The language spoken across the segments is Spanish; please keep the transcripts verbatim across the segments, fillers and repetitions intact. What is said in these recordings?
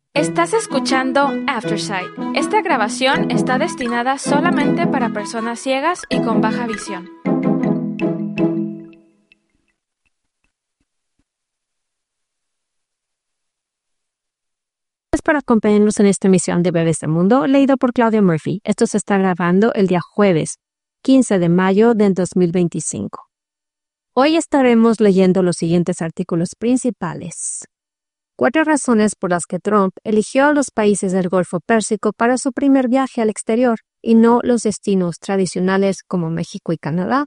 Estás escuchando Aftersight. Esta grabación está destinada solamente para personas ciegas y con baja visión. Gracias por acompañarnos en esta emisión de Bebés del Mundo, leído por Claudia Murphy. Esto se está grabando el día jueves, quince de mayo del dos mil veinticinco. Hoy estaremos leyendo los siguientes artículos principales. Cuatro razones por las que Trump eligió a los países del Golfo Pérsico para su primer viaje al exterior y no los destinos tradicionales como México y Canadá.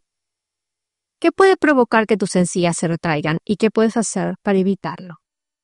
¿Qué puede provocar que tus encías se retraigan y qué puedes hacer para evitarlo?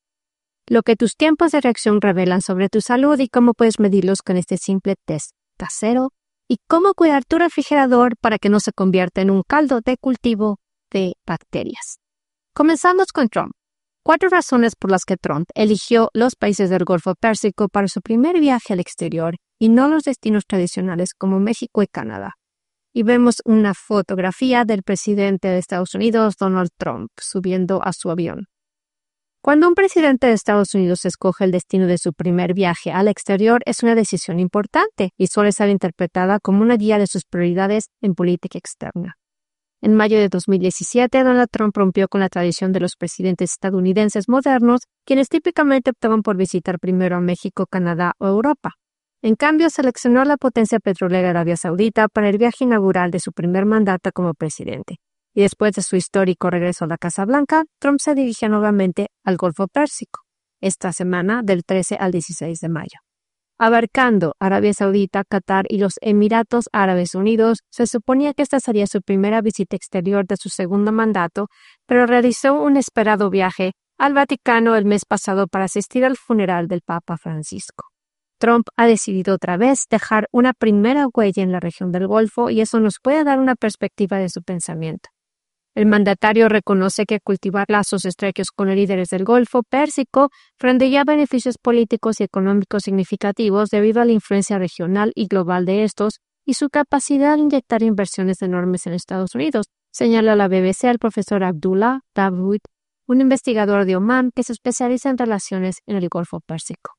Lo que tus tiempos de reacción revelan sobre tu salud y cómo puedes medirlos con este simple test casero, y cómo cuidar tu refrigerador para que no se convierta en un caldo de cultivo de bacterias. Comenzamos con Trump. Cuatro razones por las que Trump eligió los países del Golfo Pérsico para su primer viaje al exterior y no los destinos tradicionales como México y Canadá. Y vemos una fotografía del presidente de Estados Unidos, Donald Trump, subiendo a su avión. Cuando un presidente de Estados Unidos escoge el destino de su primer viaje al exterior, es una decisión importante y suele ser interpretada como una guía de sus prioridades en política externa. En mayo de dos mil diecisiete, Donald Trump rompió con la tradición de los presidentes estadounidenses modernos, quienes típicamente optaban por visitar primero a México, Canadá o Europa. En cambio, seleccionó a la potencia petrolera Arabia Saudita para el viaje inaugural de su primer mandato como presidente. Y después de su histórico regreso a la Casa Blanca, Trump se dirige nuevamente al Golfo Pérsico, esta semana del trece al dieciséis de mayo. Abarcando Arabia Saudita, Qatar y los Emiratos Árabes Unidos, se suponía que esta sería su primera visita exterior de su segundo mandato, pero realizó un esperado viaje al Vaticano el mes pasado para asistir al funeral del Papa Francisco. Trump ha decidido otra vez dejar una primera huella en la región del Golfo y eso nos puede dar una perspectiva de su pensamiento. El mandatario reconoce que cultivar lazos estrechos con los líderes del Golfo Pérsico rendiría beneficios políticos y económicos significativos debido a la influencia regional y global de estos y su capacidad de inyectar inversiones enormes en Estados Unidos, señala la B B C el profesor Abdullah Dawood, un investigador de Omán que se especializa en relaciones en el Golfo Pérsico.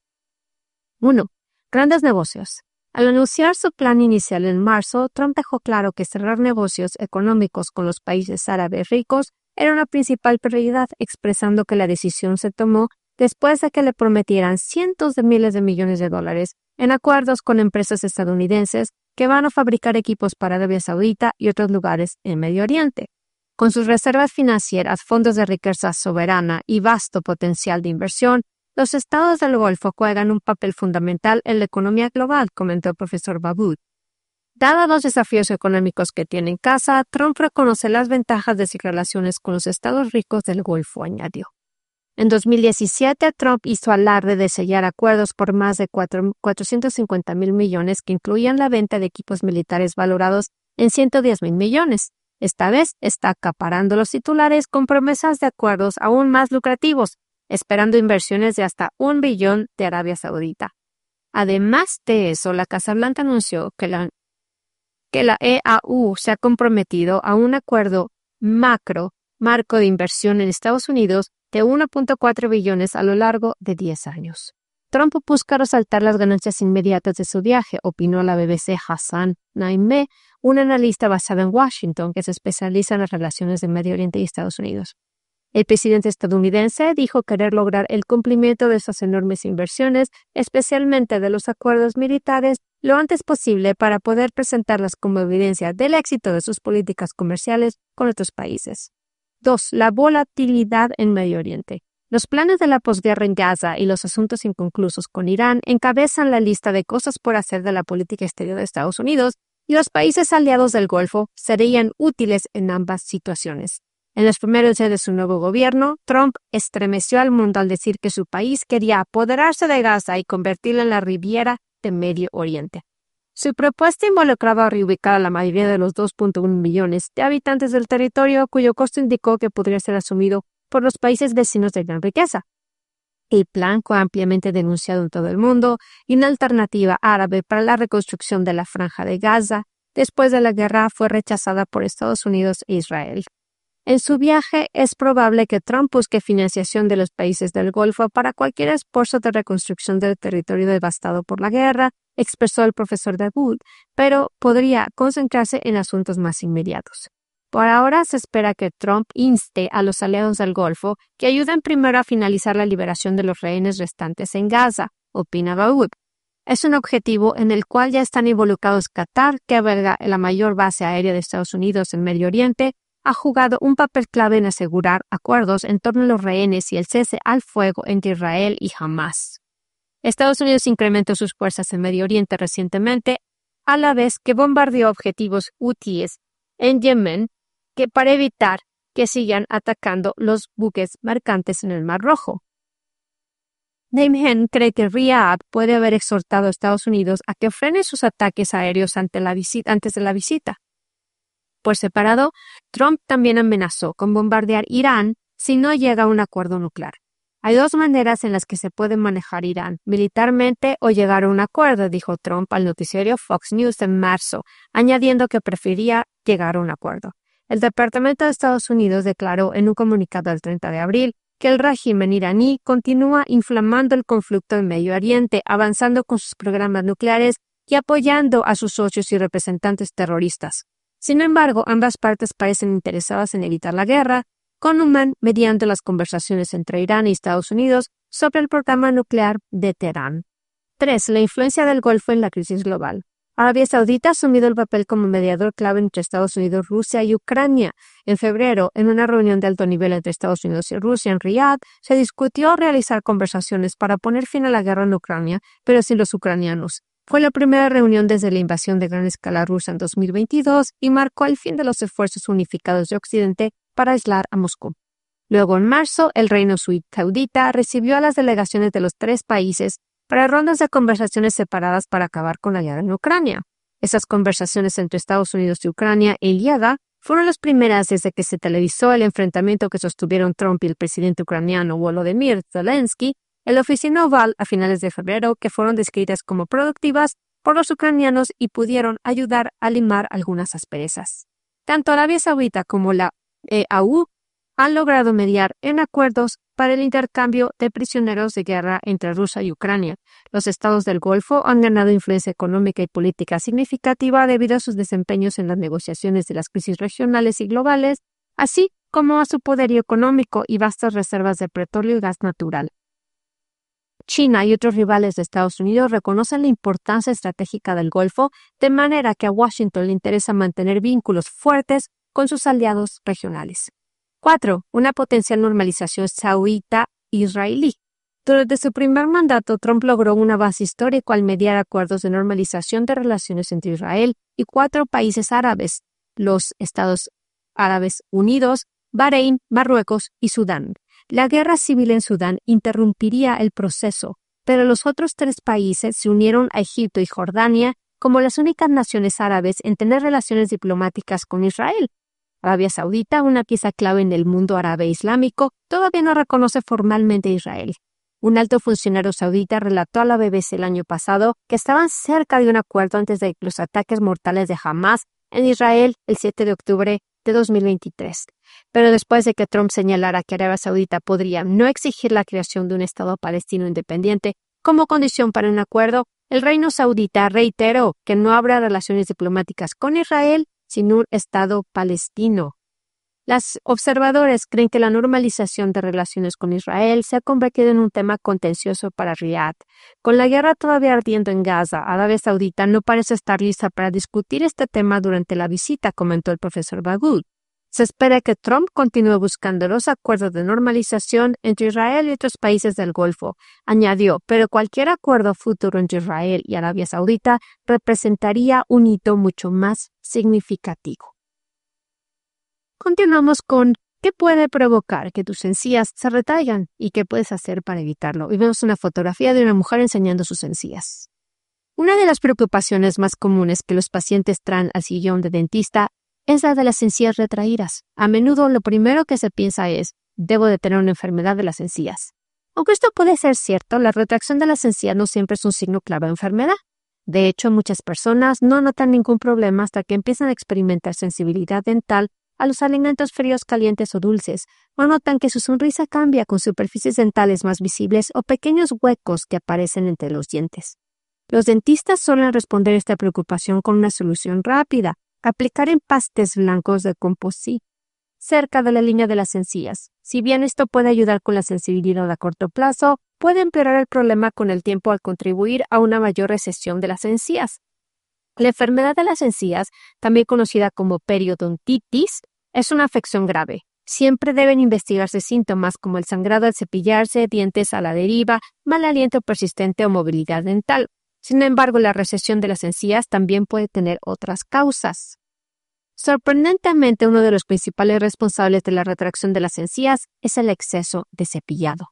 uno. Grandes negocios. Al anunciar su plan inicial en marzo, Trump dejó claro que cerrar negocios económicos con los países árabes ricos era una principal prioridad, expresando que la decisión se tomó después de que le prometieran cientos de miles de millones de dólares en acuerdos con empresas estadounidenses que van a fabricar equipos para Arabia Saudita y otros lugares en Medio Oriente. Con sus reservas financieras, fondos de riqueza soberana y vasto potencial de inversión, los estados del Golfo juegan un papel fundamental en la economía global, comentó el profesor Dawood. Dados los desafíos económicos que tiene en casa, Trump reconoce las ventajas de sus relaciones con los estados ricos del Golfo, añadió. En dos mil diecisiete, Trump hizo alarde de sellar acuerdos por más de cuatrocientos cincuenta mil millones que incluían la venta de equipos militares valorados en ciento diez mil millones. Esta vez está acaparando los titulares con promesas de acuerdos aún más lucrativos, esperando inversiones de hasta un billón de Arabia Saudita. Además de eso, la Casa Blanca anunció que la, que la E A U se ha comprometido a un acuerdo macro, marco de inversión en Estados Unidos de uno punto cuatro billones a lo largo de diez años. Trump busca resaltar las ganancias inmediatas de su viaje, opinó la B B C Hassan Naimeh, un analista basado en Washington que se especializa en las relaciones de Medio Oriente y Estados Unidos. El presidente estadounidense dijo querer lograr el cumplimiento de esas enormes inversiones, especialmente de los acuerdos militares, lo antes posible para poder presentarlas como evidencia del éxito de sus políticas comerciales con otros países. dos. La volatilidad en Medio Oriente. Los planes de la posguerra en Gaza y los asuntos inconclusos con Irán encabezan la lista de cosas por hacer de la política exterior de Estados Unidos, y los países aliados del Golfo serían útiles en ambas situaciones. En los primeros días de su nuevo gobierno, Trump estremeció al mundo al decir que su país quería apoderarse de Gaza y convertirla en la Riviera de Medio Oriente. Su propuesta involucraba reubicar a la mayoría de los dos punto uno millones de habitantes del territorio, cuyo costo indicó que podría ser asumido por los países vecinos de gran riqueza. El plan fue ampliamente denunciado en todo el mundo y una alternativa árabe para la reconstrucción de la Franja de Gaza después de la guerra fue rechazada por Estados Unidos e Israel. En su viaje, es probable que Trump busque financiación de los países del Golfo para cualquier esfuerzo de reconstrucción del territorio devastado por la guerra, expresó el profesor Dawood, pero podría concentrarse en asuntos más inmediatos. Por ahora se espera que Trump inste a los aliados del Golfo que ayuden primero a finalizar la liberación de los rehenes restantes en Gaza, opina Dawood. Es un objetivo en el cual ya están involucrados Qatar, que alberga la mayor base aérea de Estados Unidos en Medio Oriente, ha jugado un papel clave en asegurar acuerdos en torno a los rehenes y el cese al fuego entre Israel y Hamás. Estados Unidos incrementó sus fuerzas en Medio Oriente recientemente, a la vez que bombardeó objetivos hutíes en Yemen que para evitar que sigan atacando los buques mercantes en el Mar Rojo. Neyman cree que Riyadh puede haber exhortado a Estados Unidos a que frene sus ataques aéreos ante la visita, antes de la visita. Por separado, Trump también amenazó con bombardear Irán si no llega a un acuerdo nuclear. Hay dos maneras en las que se puede manejar Irán, militarmente o llegar a un acuerdo, dijo Trump al noticiario Fox News en marzo, añadiendo que prefería llegar a un acuerdo. El Departamento de Estados Unidos declaró en un comunicado el treinta de abril que el régimen iraní continúa inflamando el conflicto en Medio Oriente, avanzando con sus programas nucleares y apoyando a sus socios y representantes terroristas. Sin embargo, ambas partes parecen interesadas en evitar la guerra, con Oman mediante las conversaciones entre Irán y Estados Unidos sobre el programa nuclear de Teherán. tres. La influencia del Golfo en la crisis global. Arabia Saudita ha asumido el papel como mediador clave entre Estados Unidos, Rusia y Ucrania. En febrero, en una reunión de alto nivel entre Estados Unidos y Rusia en Riyadh, se discutió realizar conversaciones para poner fin a la guerra en Ucrania, pero sin los ucranianos. Fue la primera reunión desde la invasión de gran escala rusa en dos mil veintidós y marcó el fin de los esfuerzos unificados de Occidente para aislar a Moscú. Luego, en marzo, el Reino Saudita recibió a las delegaciones de los tres países para rondas de conversaciones separadas para acabar con la guerra en Ucrania. Esas conversaciones entre Estados Unidos y Ucrania en Liada fueron las primeras desde que se televisó el enfrentamiento que sostuvieron Trump y el presidente ucraniano Volodymyr Zelensky en la oficina oval a finales de febrero, que fueron descritas como productivas por los ucranianos y pudieron ayudar a limar algunas asperezas. Tanto Arabia Saudita como la E U han logrado mediar en acuerdos para el intercambio de prisioneros de guerra entre Rusia y Ucrania. Los estados del Golfo han ganado influencia económica y política significativa debido a sus desempeños en las negociaciones de las crisis regionales y globales, así como a su poderío económico y vastas reservas de petróleo y gas natural. China y otros rivales de Estados Unidos reconocen la importancia estratégica del Golfo, de manera que a Washington le interesa mantener vínculos fuertes con sus aliados regionales. cuatro. Una potencial normalización saudita-israelí. Durante su primer mandato, Trump logró un avance histórico al mediar acuerdos de normalización de relaciones entre Israel y cuatro países árabes, los Estados Árabes Unidos, Bahrein, Marruecos y Sudán. La guerra civil en Sudán interrumpiría el proceso, pero los otros tres países se unieron a Egipto y Jordania como las únicas naciones árabes en tener relaciones diplomáticas con Israel. Arabia Saudita, una pieza clave en el mundo árabe islámico, todavía no reconoce formalmente a Israel. Un alto funcionario saudita relató a la B B C el año pasado que estaban cerca de un acuerdo antes de los ataques mortales de Hamás en Israel el siete de octubre de dos mil veintitrés. Pero después de que Trump señalara que Arabia Saudita podría no exigir la creación de un Estado palestino independiente como condición para un acuerdo, el Reino Saudita reiteró que no habrá relaciones diplomáticas con Israel sin un Estado palestino. Los observadores creen que la normalización de relaciones con Israel se ha convertido en un tema contencioso para Riyadh. Con la guerra todavía ardiendo en Gaza, Arabia Saudita no parece estar lista para discutir este tema durante la visita, comentó el profesor Dawood. Se espera que Trump continúe buscando los acuerdos de normalización entre Israel y otros países del Golfo, añadió, pero cualquier acuerdo futuro entre Israel y Arabia Saudita representaría un hito mucho más significativo. Continuamos con qué puede provocar que tus encías se retraigan y qué puedes hacer para evitarlo. Y vemos una fotografía de una mujer enseñando sus encías. Una de las preocupaciones más comunes que los pacientes traen al sillón de dentista es la de las encías retraídas. A menudo lo primero que se piensa es, debo de tener una enfermedad de las encías. Aunque esto puede ser cierto, la retracción de las encías no siempre es un signo clave de enfermedad. De hecho, muchas personas no notan ningún problema hasta que empiezan a experimentar sensibilidad dental a los alimentos fríos, calientes o dulces, o notan que su sonrisa cambia con superficies dentales más visibles o pequeños huecos que aparecen entre los dientes. Los dentistas suelen responder a esta preocupación con una solución rápida: aplicar empastes blancos de composite cerca de la línea de las encías. Si bien esto puede ayudar con la sensibilidad a corto plazo, puede empeorar el problema con el tiempo al contribuir a una mayor recesión de las encías. La enfermedad de las encías, también conocida como periodontitis, es una afección grave. Siempre deben investigarse síntomas como el sangrado al cepillarse, dientes a la deriva, mal aliento persistente o movilidad dental. Sin embargo, la recesión de las encías también puede tener otras causas. Sorprendentemente, uno de los principales responsables de la retracción de las encías es el exceso de cepillado.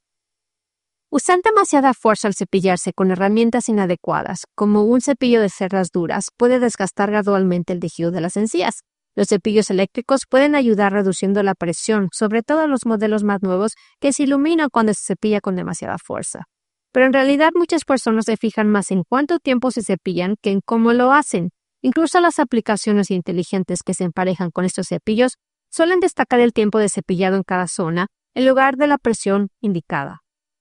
Usar demasiada fuerza al cepillarse con herramientas inadecuadas, como un cepillo de cerdas duras, puede desgastar gradualmente el tejido de las encías. Los cepillos eléctricos pueden ayudar reduciendo la presión, sobre todo en los modelos más nuevos, que se iluminan cuando se cepilla con demasiada fuerza. Pero en realidad muchas personas se fijan más en cuánto tiempo se cepillan que en cómo lo hacen. Incluso las aplicaciones inteligentes que se emparejan con estos cepillos suelen destacar el tiempo de cepillado en cada zona en lugar de la presión indicada.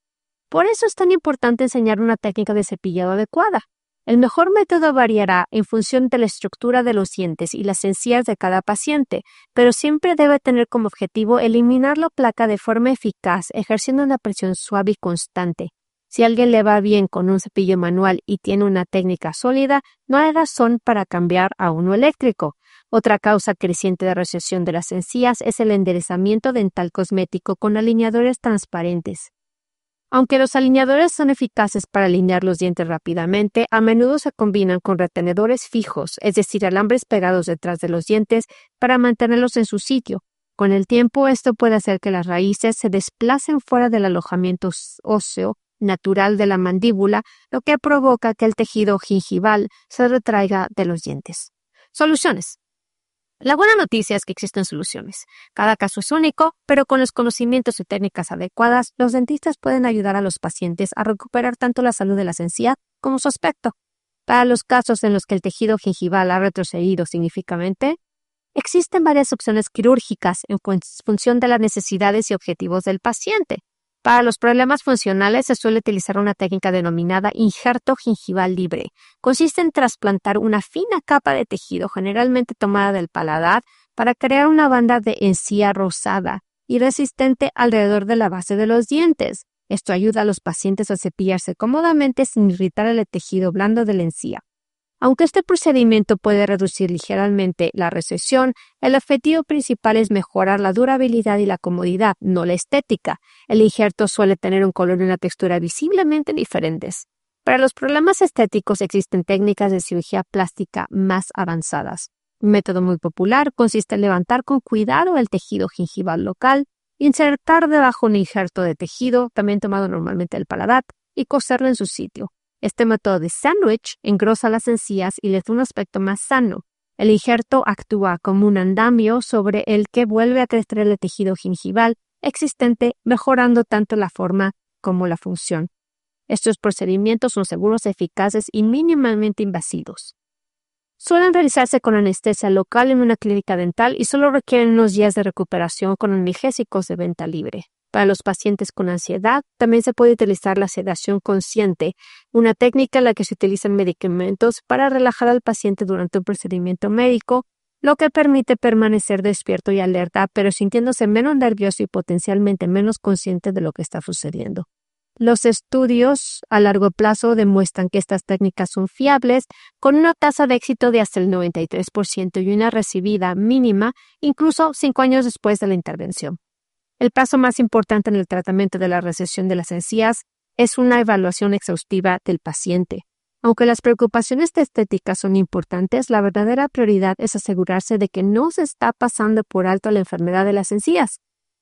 Por eso es tan importante enseñar una técnica de cepillado adecuada. El mejor método variará en función de la estructura de los dientes y las encías de cada paciente, pero siempre debe tener como objetivo eliminar la placa de forma eficaz, ejerciendo una presión suave y constante. Si a alguien le va bien con un cepillo manual y tiene una técnica sólida, no hay razón para cambiar a uno eléctrico. Otra causa creciente de recesión de las encías es el enderezamiento dental cosmético con alineadores transparentes. Aunque los alineadores son eficaces para alinear los dientes rápidamente, a menudo se combinan con retenedores fijos, es decir, alambres pegados detrás de los dientes para mantenerlos en su sitio. Con el tiempo, esto puede hacer que las raíces se desplacen fuera del alojamiento óseo natural de la mandíbula, lo que provoca que el tejido gingival se retraiga de los dientes. Soluciones. La buena noticia es que existen soluciones. Cada caso es único, pero con los conocimientos y técnicas adecuadas, los dentistas pueden ayudar a los pacientes a recuperar tanto la salud de la encía como su aspecto. Para los casos en los que el tejido gingival ha retrocedido significativamente, existen varias opciones quirúrgicas en función de las necesidades y objetivos del paciente. Para los problemas funcionales se suele utilizar una técnica denominada injerto gingival libre. Consiste en trasplantar una fina capa de tejido, generalmente tomada del paladar, para crear una banda de encía rosada y resistente alrededor de la base de los dientes. Esto ayuda a los pacientes a cepillarse cómodamente sin irritar el tejido blando de la encía. Aunque este procedimiento puede reducir ligeramente la recesión, el objetivo principal es mejorar la durabilidad y la comodidad, no la estética. El injerto suele tener un color y una textura visiblemente diferentes. Para los problemas estéticos existen técnicas de cirugía plástica más avanzadas. Un método muy popular consiste en levantar con cuidado el tejido gingival local, insertar debajo un injerto de tejido, también tomado normalmente del paladar, y coserlo en su sitio. Este método de sándwich engrosa las encías y les da un aspecto más sano. El injerto actúa como un andamio sobre el que vuelve a crecer el tejido gingival existente, mejorando tanto la forma como la función. Estos procedimientos son seguros, eficaces y mínimamente invasivos. Suelen realizarse con anestesia local en una clínica dental y solo requieren unos días de recuperación con analgésicos de venta libre. Para los pacientes con ansiedad, también se puede utilizar la sedación consciente, una técnica en la que se utilizan medicamentos para relajar al paciente durante un procedimiento médico, lo que permite permanecer despierto y alerta, pero sintiéndose menos nervioso y potencialmente menos consciente de lo que está sucediendo. Los estudios a largo plazo demuestran que estas técnicas son fiables, con una tasa de éxito de hasta el noventa y tres por ciento y una recibida mínima, incluso cinco años después de la intervención. El paso más importante en el tratamiento de la recesión de las encías es una evaluación exhaustiva del paciente. Aunque las preocupaciones de estética son importantes, la verdadera prioridad es asegurarse de que no se está pasando por alto la enfermedad de las encías.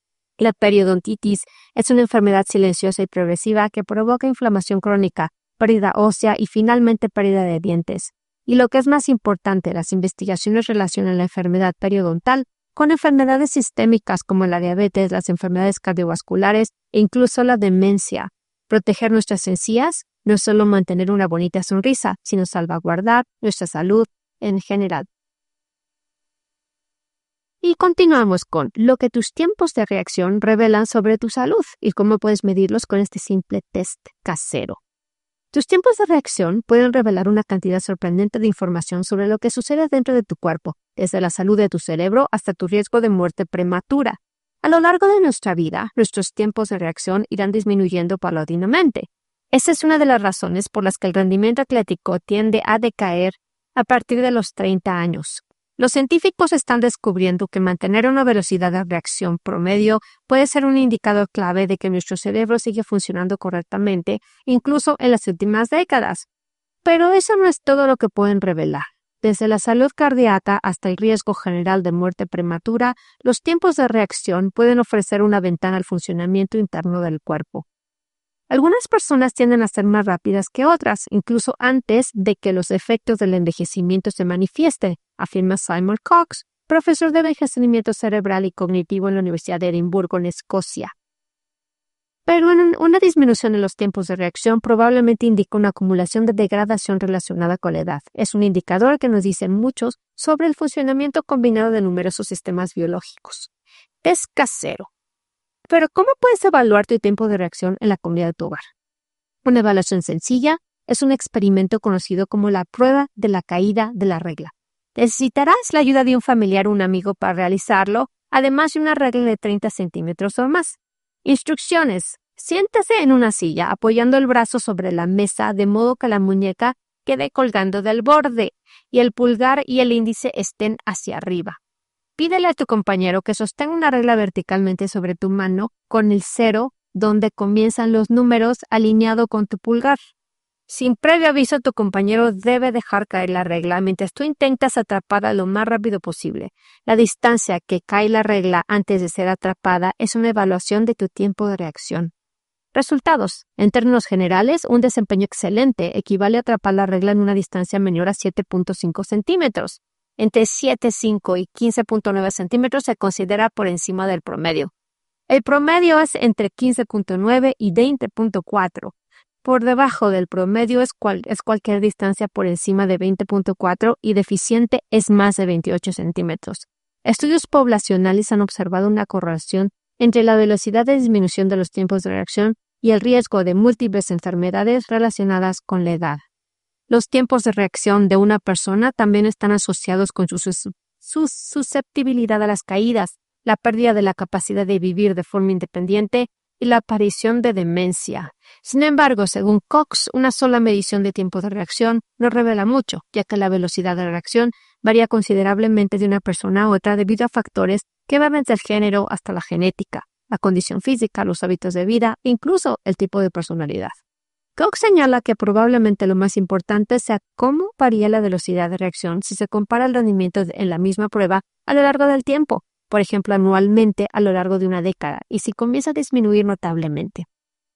La periodontitis es una enfermedad silenciosa y progresiva que provoca inflamación crónica, pérdida ósea y finalmente pérdida de dientes. Y lo que es más importante, las investigaciones relacionan la enfermedad periodontal con enfermedades sistémicas como la diabetes, las enfermedades cardiovasculares e incluso la demencia. Proteger nuestras encías no es solo mantener una bonita sonrisa, sino salvaguardar nuestra salud en general. Y continuamos con lo que tus tiempos de reacción revelan sobre tu salud y cómo puedes medirlos con este simple test casero. Tus tiempos de reacción pueden revelar una cantidad sorprendente de información sobre lo que sucede dentro de tu cuerpo, desde la salud de tu cerebro hasta tu riesgo de muerte prematura. A lo largo de nuestra vida, nuestros tiempos de reacción irán disminuyendo paulatinamente. Esa es una de las razones por las que el rendimiento atlético tiende a decaer a partir de los treinta años. Los científicos están descubriendo que mantener una velocidad de reacción promedio puede ser un indicador clave de que nuestro cerebro sigue funcionando correctamente, incluso en las últimas décadas. Pero eso no es todo lo que pueden revelar. Desde la salud cardíaca hasta el riesgo general de muerte prematura, los tiempos de reacción pueden ofrecer una ventana al funcionamiento interno del cuerpo. Algunas personas tienden a ser más rápidas que otras, incluso antes de que los efectos del envejecimiento se manifiesten, afirma Simon Cox, profesor de envejecimiento cerebral y cognitivo en la Universidad de Edimburgo, en Escocia. Pero una disminución en los tiempos de reacción probablemente indica una acumulación de degradación relacionada con la edad. Es un indicador que nos dice mucho sobre el funcionamiento combinado de numerosos sistemas biológicos. Es casero. Pero, ¿cómo puedes evaluar tu tiempo de reacción en la comunidad de tu hogar? Una evaluación sencilla es un experimento conocido como la prueba de la caída de la regla. Necesitarás la ayuda de un familiar o un amigo para realizarlo, además de una regla de treinta centímetros o más. Instrucciones. Siéntase en una silla apoyando el brazo sobre la mesa de modo que la muñeca quede colgando del borde y el pulgar y el índice estén hacia arriba. Pídele a tu compañero que sostenga una regla verticalmente sobre tu mano con el cero donde comienzan los números alineado con tu pulgar. Sin previo aviso, tu compañero debe dejar caer la regla mientras tú intentas atraparla lo más rápido posible. La distancia que cae la regla antes de ser atrapada es una evaluación de tu tiempo de reacción. Resultados. En términos generales, un desempeño excelente equivale a atrapar la regla en una distancia menor a siete punto cinco centímetros. Entre siete punto cinco y quince punto nueve centímetros se considera por encima del promedio. El promedio es entre quince punto nueve y veinte punto cuatro. Por debajo del promedio es, cual, es cualquier distancia por encima de veinte punto cuatro y deficiente es más de veintiocho centímetros. Estudios poblacionales han observado una correlación entre la velocidad de disminución de los tiempos de reacción y el riesgo de múltiples enfermedades relacionadas con la edad. Los tiempos de reacción de una persona también están asociados con su, su susceptibilidad a las caídas, la pérdida de la capacidad de vivir de forma independiente y la aparición de demencia. Sin embargo, según Cox, una sola medición de tiempo de reacción no revela mucho, ya que la velocidad de reacción varía considerablemente de una persona a otra debido a factores que van desde el género hasta la genética, la condición física, los hábitos de vida e incluso el tipo de personalidad. Cox señala que probablemente lo más importante sea cómo varía la velocidad de reacción si se compara el rendimiento en la misma prueba a lo largo del tiempo, por ejemplo anualmente a lo largo de una década, y si comienza a disminuir notablemente.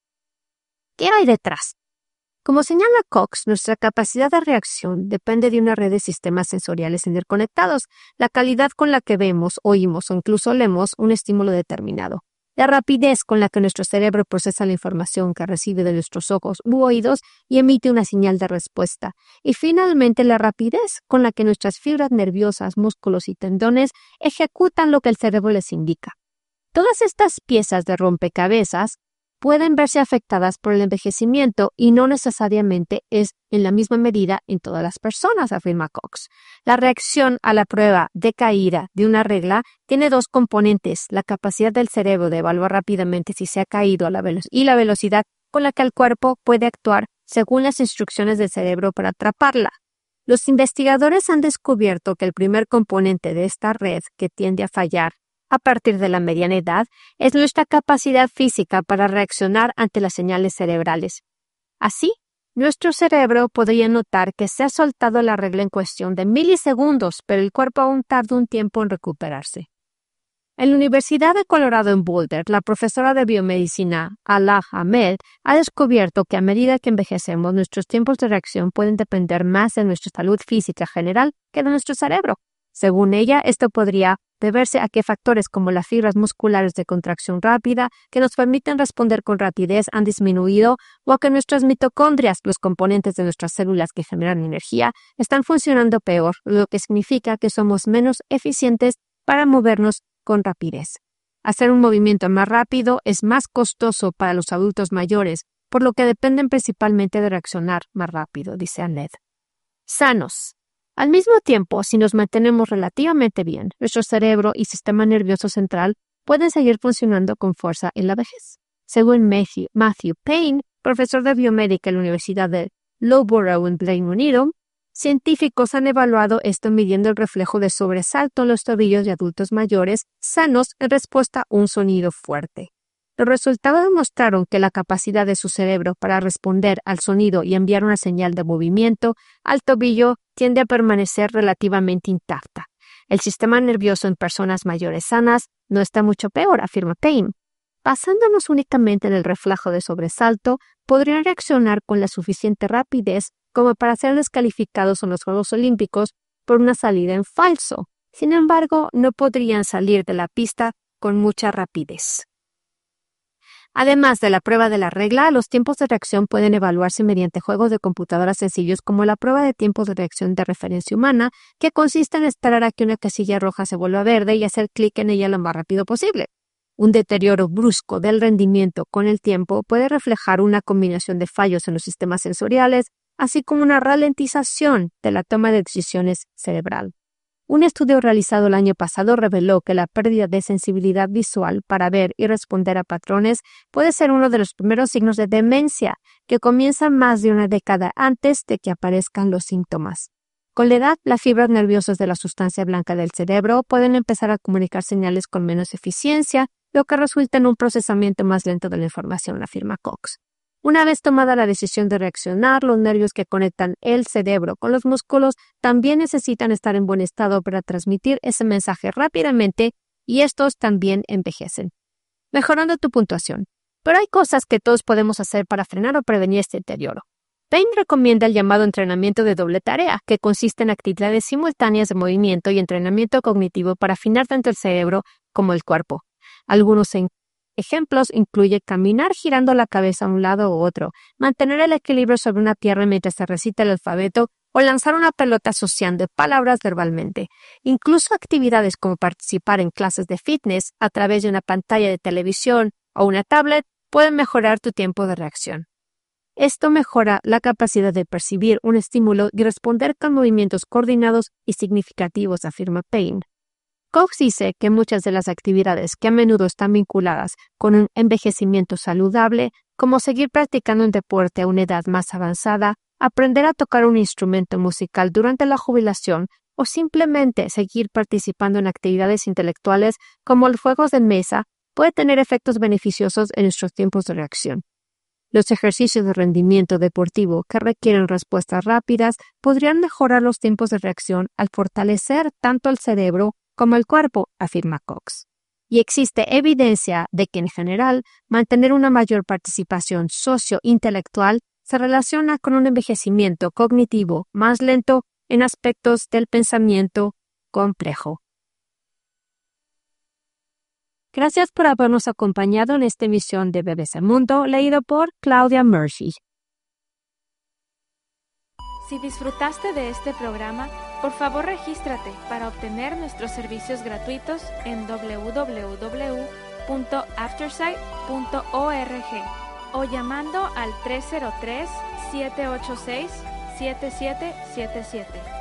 ¿Qué hay detrás? Como señala Cox, nuestra capacidad de reacción depende de una red de sistemas sensoriales interconectados, la calidad con la que vemos, oímos o incluso leemos un estímulo determinado. La rapidez con la que nuestro cerebro procesa la información que recibe de nuestros ojos u oídos y emite una señal de respuesta. Y finalmente, la rapidez con la que nuestras fibras nerviosas, músculos y tendones ejecutan lo que el cerebro les indica. Todas estas piezas de rompecabezas pueden verse afectadas por el envejecimiento y no necesariamente es en la misma medida en todas las personas, afirma Cox. La reacción a la prueba de caída de una regla tiene dos componentes, la capacidad del cerebro de evaluar rápidamente si se ha caído a la velo- y la velocidad con la que el cuerpo puede actuar según las instrucciones del cerebro para atraparla. Los investigadores han descubierto que el primer componente de esta red que tiende a fallar a partir de la mediana edad es nuestra capacidad física para reaccionar ante las señales cerebrales. Así, nuestro cerebro podría notar que se ha soltado la regla en cuestión de milisegundos, pero el cuerpo aún tarda un tiempo en recuperarse. En la Universidad de Colorado en Boulder, la profesora de biomedicina Alaa Ahmed ha descubierto que a medida que envejecemos, nuestros tiempos de reacción pueden depender más de nuestra salud física general que de nuestro cerebro. Según ella, esto podría deberse a que factores como las fibras musculares de contracción rápida que nos permiten responder con rapidez han disminuido o a que nuestras mitocondrias, los componentes de nuestras células que generan energía, están funcionando peor, lo que significa que somos menos eficientes para movernos con rapidez. Hacer un movimiento más rápido es más costoso para los adultos mayores, por lo que dependen principalmente de reaccionar más rápido, dice Annette. Sanos. Al mismo tiempo, si nos mantenemos relativamente bien, nuestro cerebro y sistema nervioso central pueden seguir funcionando con fuerza en la vejez. Según Matthew, Matthew Payne, profesor de biomédica en la Universidad de Loughborough en Reino Unido, científicos han evaluado esto midiendo el reflejo de sobresalto en los tobillos de adultos mayores sanos en respuesta a un sonido fuerte. Los resultados demostraron que la capacidad de su cerebro para responder al sonido y enviar una señal de movimiento al tobillo tiende a permanecer relativamente intacta. El sistema nervioso en personas mayores sanas no está mucho peor, afirma Payne. Basándonos únicamente en el reflejo de sobresalto, podrían reaccionar con la suficiente rapidez como para ser descalificados en los Juegos Olímpicos por una salida en falso. Sin embargo, no podrían salir de la pista con mucha rapidez. Además de la prueba de la regla, los tiempos de reacción pueden evaluarse mediante juegos de computadora sencillos como la prueba de tiempos de reacción de referencia humana, que consiste en esperar a que una casilla roja se vuelva verde y hacer clic en ella lo más rápido posible. Un deterioro brusco del rendimiento con el tiempo puede reflejar una combinación de fallos en los sistemas sensoriales, así como una ralentización de la toma de decisiones cerebral. Un estudio realizado el año pasado reveló que la pérdida de sensibilidad visual para ver y responder a patrones puede ser uno de los primeros signos de demencia, que comienzan más de una década antes de que aparezcan los síntomas. Con la edad, las fibras nerviosas de la sustancia blanca del cerebro pueden empezar a comunicar señales con menos eficiencia, lo que resulta en un procesamiento más lento de la información, afirma Cox. Una vez tomada la decisión de reaccionar, los nervios que conectan el cerebro con los músculos también necesitan estar en buen estado para transmitir ese mensaje rápidamente y estos también envejecen, mejorando tu puntuación. Pero hay cosas que todos podemos hacer para frenar o prevenir este deterioro. Payne recomienda el llamado entrenamiento de doble tarea, que consiste en actividades simultáneas de movimiento y entrenamiento cognitivo para afinar tanto el cerebro como el cuerpo. Algunos en ejemplos incluye caminar girando la cabeza a un lado u otro, mantener el equilibrio sobre una pierna mientras se recita el alfabeto o lanzar una pelota asociando palabras verbalmente. Incluso actividades como participar en clases de fitness a través de una pantalla de televisión o una tablet pueden mejorar tu tiempo de reacción. Esto mejora la capacidad de percibir un estímulo y responder con movimientos coordinados y significativos, afirma Payne. Cox dice que muchas de las actividades que a menudo están vinculadas con un envejecimiento saludable, como seguir practicando un deporte a una edad más avanzada, aprender a tocar un instrumento musical durante la jubilación o simplemente seguir participando en actividades intelectuales como los juegos de mesa, puede tener efectos beneficiosos en nuestros tiempos de reacción. Los ejercicios de rendimiento deportivo que requieren respuestas rápidas podrían mejorar los tiempos de reacción al fortalecer tanto el cerebro como el cuerpo, afirma Cox. Y existe evidencia de que en general mantener una mayor participación socio-intelectual se relaciona con un envejecimiento cognitivo más lento en aspectos del pensamiento complejo. Gracias por habernos acompañado en esta emisión de B B C Mundo, leído por Claudia Murphy. Si disfrutaste de este programa, por favor regístrate para obtener nuestros servicios gratuitos en doble u doble u doble u punto aftersight punto org o llamando al tres cero tres, siete ocho seis, siete siete siete siete.